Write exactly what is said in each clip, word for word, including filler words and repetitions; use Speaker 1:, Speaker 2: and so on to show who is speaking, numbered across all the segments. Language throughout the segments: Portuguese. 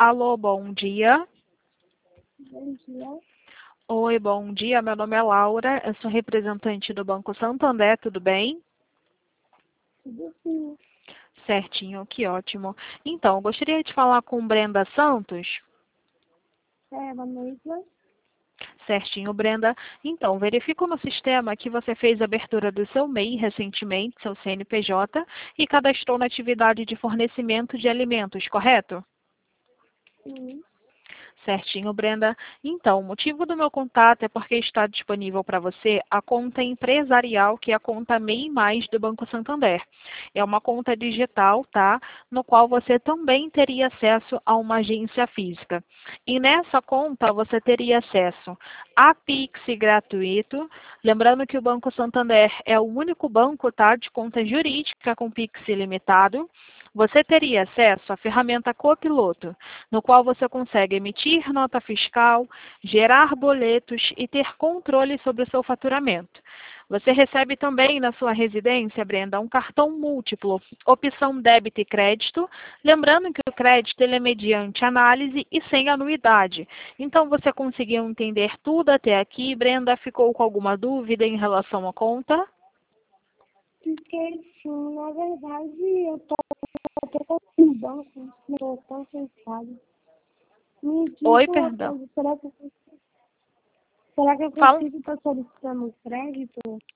Speaker 1: Alô, bom dia.
Speaker 2: Bom dia.
Speaker 1: Oi, bom dia. Meu nome é Laura, eu sou representante do Banco Santander, tudo bem?
Speaker 2: Tudo sim.
Speaker 1: Certinho, que ótimo. Então, eu gostaria de falar com Brenda Santos.
Speaker 2: É, boa noite.
Speaker 1: Certinho, Brenda. Então, verifico no sistema que você fez a abertura do seu M E I recentemente, seu C N P J, e cadastrou na atividade de fornecimento de alimentos, correto?
Speaker 2: Sim.
Speaker 1: Certinho, Brenda. Então, o motivo do meu contato é porque está disponível para você a conta empresarial, que é a conta M E I Mais do Banco Santander. É uma conta digital, tá? No qual você também teria acesso a uma agência física. E nessa conta você teria acesso a Pix gratuito. Lembrando que o Banco Santander é o único banco, tá, de conta jurídica com Pix ilimitado. Você teria acesso à ferramenta Copiloto, no qual você consegue emitir nota fiscal, gerar boletos e ter controle sobre o seu faturamento. Você recebe também na sua residência, Brenda, um cartão múltiplo, opção débito e crédito, lembrando que o crédito ele é mediante análise e sem anuidade. Então, você conseguiu entender tudo até aqui? Brenda, ficou com alguma dúvida em relação à conta?
Speaker 2: Fiquei sim. Na verdade, eu tô, eu tô com um banco, eu tô tão cansada. Me diz
Speaker 1: Oi,
Speaker 2: uma
Speaker 1: perdão.
Speaker 2: coisa, será que eu consigo, será que eu
Speaker 1: Fala.
Speaker 2: consigo estar solicitando crédito?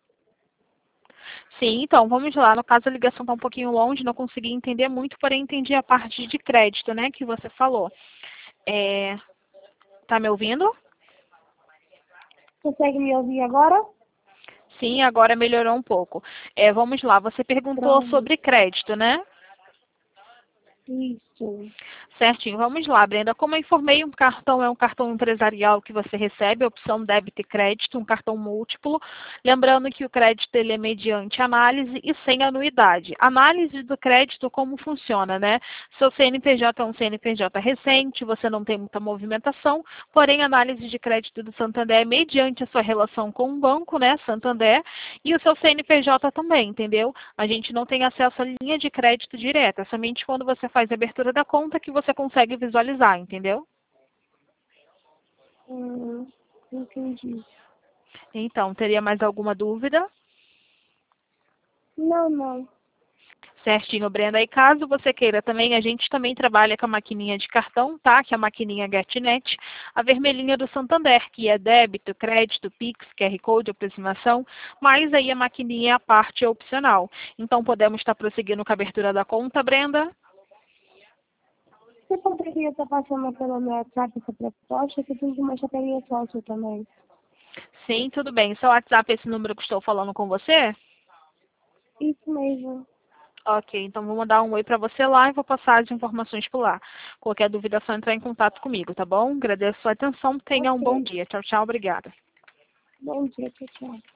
Speaker 1: Sim, então, vamos lá. No caso, a ligação está um pouquinho longe, não consegui entender muito, porém entendi a parte de crédito, né, que você falou. É... Tá me ouvindo?
Speaker 2: Consegue me ouvir agora?
Speaker 1: Sim, agora melhorou um pouco. É, vamos lá, você perguntou
Speaker 2: Pronto.
Speaker 1: sobre crédito, né?
Speaker 2: Isso.
Speaker 1: Certinho, vamos lá, Brenda. Como eu informei, um cartão é um cartão empresarial que você recebe, a opção débito e crédito, um cartão múltiplo. Lembrando que o crédito ele é mediante análise e sem anuidade. Análise do crédito, como funciona, né? Seu C N P J é um C N P J recente, você não tem muita movimentação, porém a análise de crédito do Santander é mediante a sua relação com o banco, né, Santander, e o seu C N P J também, entendeu? A gente não tem acesso à linha de crédito direta, é somente quando você faz a abertura da conta que você consegue visualizar, entendeu?
Speaker 2: Hum, entendi.
Speaker 1: Então, teria mais alguma dúvida?
Speaker 2: Não, não.
Speaker 1: Certinho, Brenda. E caso você queira também, a gente também trabalha com a maquininha de cartão, tá? Que é a maquininha GetNet. A vermelhinha do Santander, que é débito, crédito, Pix, Q R Code, aproximação. Mas aí a maquininha é a parte opcional. Então, podemos estar prosseguindo com a abertura da conta, Brenda?
Speaker 2: Você poderia estar passando pelo meu WhatsApp essa proposta, que eu tenho que mostrar para minha sócia também.
Speaker 1: Sim, tudo bem. Seu WhatsApp é esse número que estou falando com você?
Speaker 2: Isso mesmo.
Speaker 1: Ok, então vou mandar um oi para você lá e vou passar as informações por lá. Qualquer dúvida é só entrar em contato comigo, tá bom? Agradeço a sua atenção. Tenha um bom
Speaker 2: Ok.
Speaker 1: dia. Tchau, tchau. Obrigada.
Speaker 2: Bom dia, tchau, tchau.